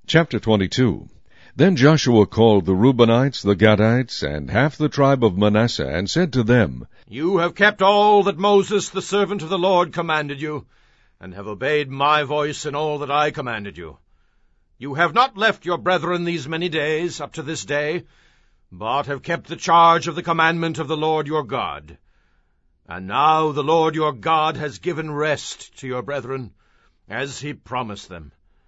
Chapter 22. Then Joshua called the Reubenites, the Gadites, and half the tribe of Manasseh, and said to them, You have kept all that Moses the servant of the Lord commanded you, and have obeyed my voice in all that I commanded you. You have not left your brethren these many days, up to this day, but have kept the charge of the commandment of the Lord your God. And now the Lord your God has given rest to your brethren, as he promised them.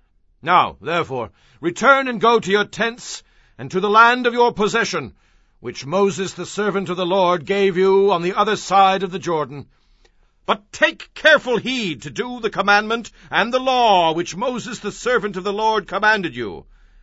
Now, therefore, return and go to your tents, and to the land of your possession, which Moses the servant of the Lord gave you on the other side of the Jordan. But take careful heed to do the commandment and the law which Moses the servant of the Lord commanded you,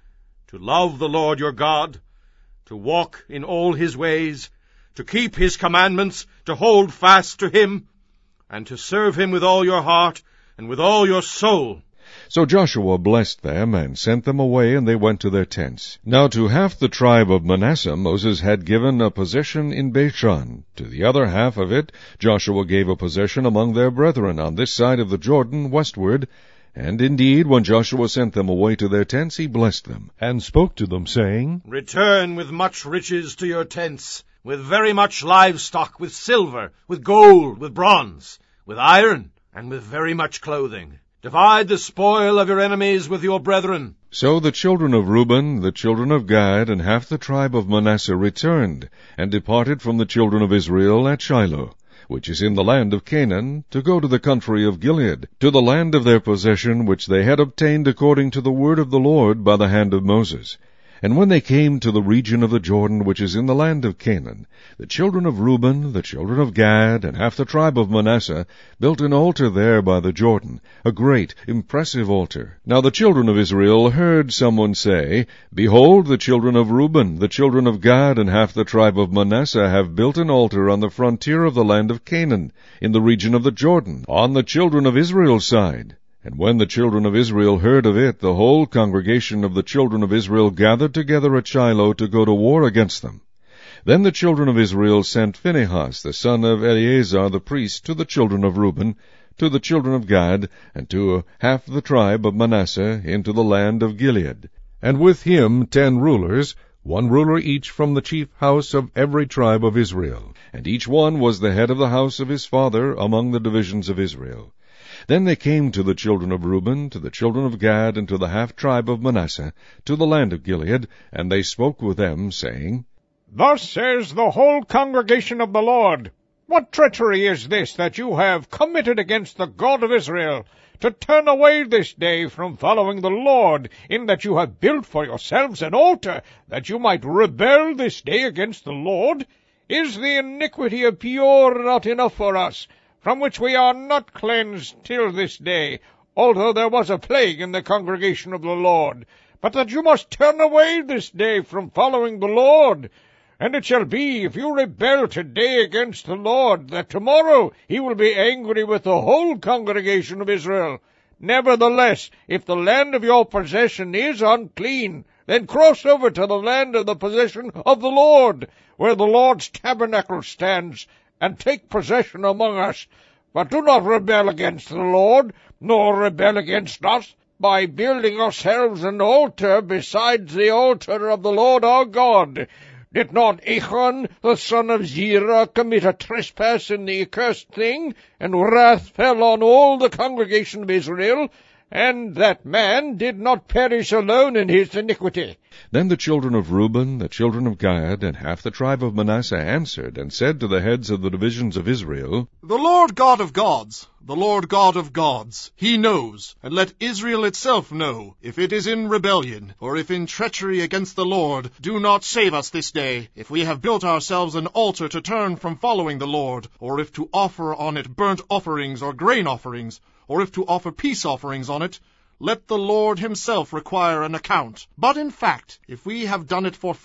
to love the Lord your God, to walk in all his ways, to keep his commandments, to hold fast to him, and to serve him with all your heart and with all your soul. So Joshua blessed them, and sent them away, and they went to their tents. Now to half the tribe of Manasseh Moses had given a possession in Bashan. To the other half of it Joshua gave a possession among their brethren on this side of the Jordan westward. And indeed, when Joshua sent them away to their tents, he blessed them, and spoke to them, saying, Return with much riches to your tents, with very much livestock, with silver, with gold, with bronze, with iron, and with very much clothing. Divide the spoil of your enemies with your brethren. So the children of Reuben, the children of Gad, and half the tribe of Manasseh returned, and departed from the children of Israel at Shiloh, which is in the land of Canaan, to go to the country of Gilead, to the land of their possession, which they had obtained according to the word of the Lord by the hand of Moses. And when they came to the region of the Jordan, which is in the land of Canaan, the children of Reuben, the children of Gad, and half the tribe of Manasseh built an altar there by the Jordan, a great, impressive altar. Now the children of Israel heard someone say, Behold, the children of Reuben, the children of Gad, and half the tribe of Manasseh have built an altar on the frontier of the land of Canaan, in the region of the Jordan, on the children of Israel's side. And when the children of Israel heard of it, the whole congregation of the children of Israel gathered together at Shiloh to go to war against them. Then the children of Israel sent Phinehas, the son of Eleazar the priest, to the children of Reuben, to the children of Gad, and to half the tribe of Manasseh, into the land of Gilead. And with him 10 rulers, 1 ruler each from the chief house of every tribe of Israel. And each one was the head of the house of his father among the divisions of Israel. Then they came to the children of Reuben, to the children of Gad, and to the half-tribe of Manasseh, to the land of Gilead, and they spoke with them, saying, Thus says the whole congregation of the Lord, What treachery is this that you have committed against the God of Israel, to turn away this day from following the Lord, in that you have built for yourselves an altar, that you might rebel this day against the Lord? Is the iniquity of Peor not enough for us, from which we are not cleansed till this day, although there was a plague in the congregation of the Lord, but that you must turn away this day from following the Lord? And it shall be, if you rebel today against the Lord, that tomorrow he will be angry with the whole congregation of Israel. Nevertheless, if the land of your possession is unclean, then cross over to the land of the possession of the Lord, where the Lord's tabernacle stands, and take possession among us. But do not rebel against the Lord, nor rebel against us, by building ourselves an altar besides the altar of the Lord our God. Did not Achan, the son of Zerah, commit a trespass in the accursed thing, and wrath fell on all the congregation of Israel? And that man did not perish alone in his iniquity. Then the children of Reuben, the children of Gad, and half the tribe of Manasseh answered, and said to the heads of the divisions of Israel, The Lord God of gods, the Lord God of gods, he knows, and let Israel itself know, if it is in rebellion, or if in treachery against the Lord. Do not save us this day, if we have built ourselves an altar to turn from following the Lord, or if to offer on it burnt offerings or grain offerings, or if to offer peace offerings on it. Let the Lord himself require an account. But in fact, if we have done it for fear,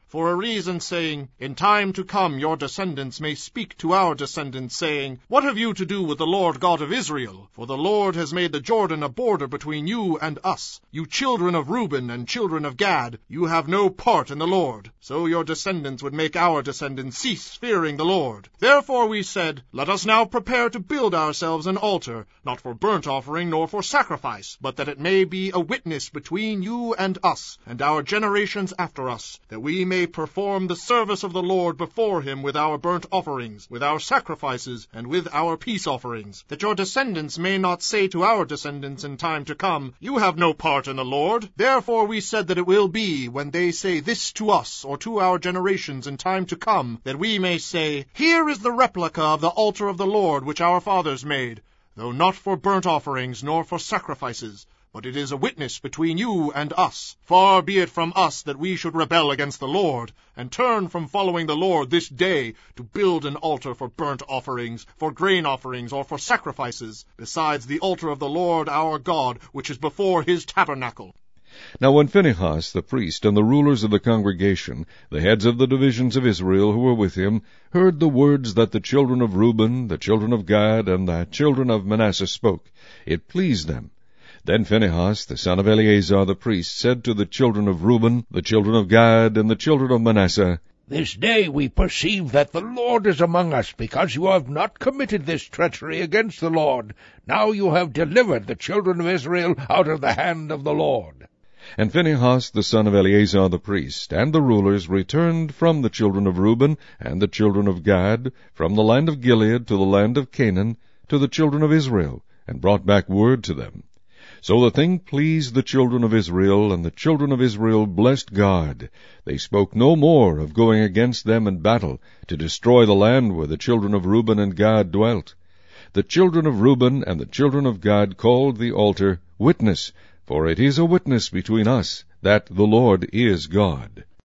for a reason, saying, In time to come your descendants may speak to our descendants, saying, What have you to do with the Lord God of Israel? For the Lord has made the Jordan a border between you and us. You children of Reuben and children of Gad, you have no part in the Lord. So your descendants would make our descendants cease fearing the Lord. Therefore we said, Let us now prepare to build ourselves an altar, not for burnt offering nor for sacrifice, but that it may be a witness between you and us, and our generations after us, that we may perform the service of the Lord before him with our burnt offerings, with our sacrifices, and with our peace offerings, that your descendants may not say to our descendants in time to come, You have no part in the Lord. Therefore we said that it will be, when they say this to us, or to our generations in time to come, that we may say, Here is the replica of the altar of the Lord which our fathers made, though not for burnt offerings nor for sacrifices, but it is a witness between you and us. Far be it from us that we should rebel against the Lord, and turn from following the Lord this day to build an altar for burnt offerings, for grain offerings, or for sacrifices, besides the altar of the Lord our God, which is before his tabernacle. Now when Phinehas the priest and the rulers of the congregation, the heads of the divisions of Israel who were with him, heard the words that the children of Reuben, the children of Gad, and the children of Manasseh spoke, it pleased them. Then Phinehas, the son of Eleazar the priest, said to the children of Reuben, the children of Gad, and the children of Manasseh, This day we perceive that the Lord is among us, because you have not committed this treachery against the Lord. Now you have delivered the children of Israel out of the hand of the Lord. And Phinehas, the son of Eleazar the priest, and the rulers returned from the children of Reuben and the children of Gad, from the land of Gilead to the land of Canaan, to the children of Israel, and brought back word to them. So the thing pleased the children of Israel, and the children of Israel blessed God. They spoke no more of going against them in battle, to destroy the land where the children of Reuben and Gad dwelt. The children of Reuben and the children of Gad called the altar Witness, for it is a witness between us that the Lord is God.